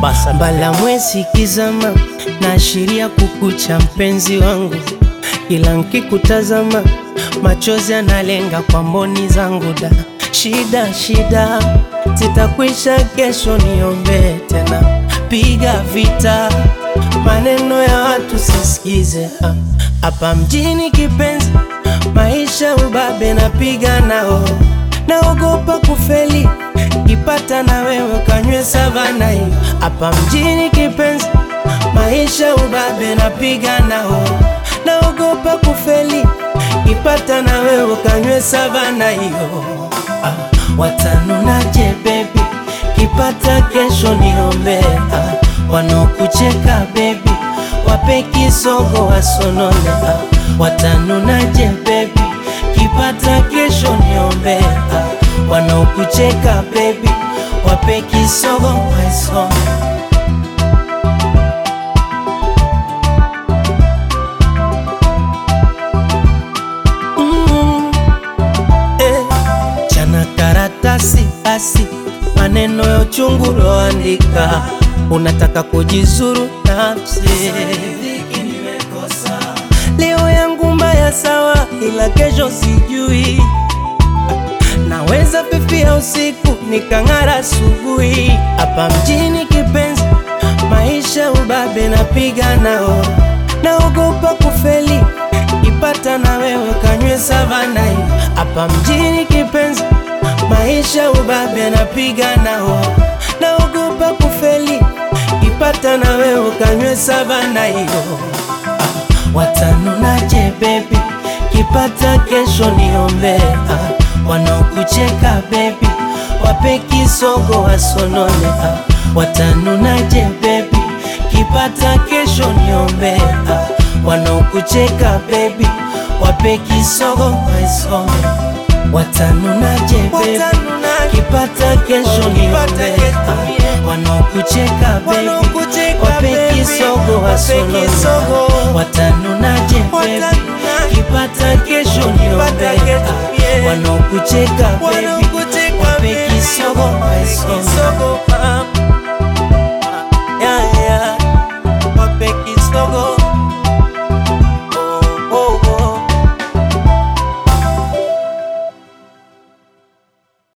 Mbala mwezi kizama, naashiria kukucha mpenzi wangu. Ila nkikutazama, machozi yanalenga kwa mboni zangu da. Shida, shida, zitakwisha kesho, niombe tena. Piga vita, maneno ya watu sisikize. Hapa mjini kipenzi, maisha ubabe napiga nao. Naogopa kufeli, kipata na wewe kanywe savana hiyo. Hapa mjini kipenzi, maisha ubabe napiga nao. Naogopa kufeli, kipata na wewe kanywe savana hiyo. Watanunaje baby, kipata kesho niombe. Wanokucheka baby, wape kisogo wasonone. Watanunaje baby, kipata kesho niombe. Wanokucheka baby, wape kisogo wasonone. Karatasi basi, maneno ya uchungu loandika. Unataka kujizuru nafsi, leo yangu mbaya sawa, ila kesho sijui. Naweza fifia usiku nikang'ara asubuhi. Hapa mjini kipenzi, maisha ubabe napiga nao. Naogopa kufeli, ipata na wewe kanywe savana hiyo. Hapa mjini kipenzi, maisha ubabe napiga nao. Naogopa kufeli, ipata na wewe kanywe savana hiyo. Watanunaje baby, kipata kesho niombe. Wanaokucheka baby, wape kisogo wasonone. Watanunaje baby, kipata kesho niombe. Wanaokucheka baby, wape kisogo wasonone. Watanunaje baby, kipata kesho niombe. Wanaokucheka baby, wape kisogo wasonone. Watanunaje baby, kipata kesho niombe. Wanaokucheka baby, wape kisogo wasonone.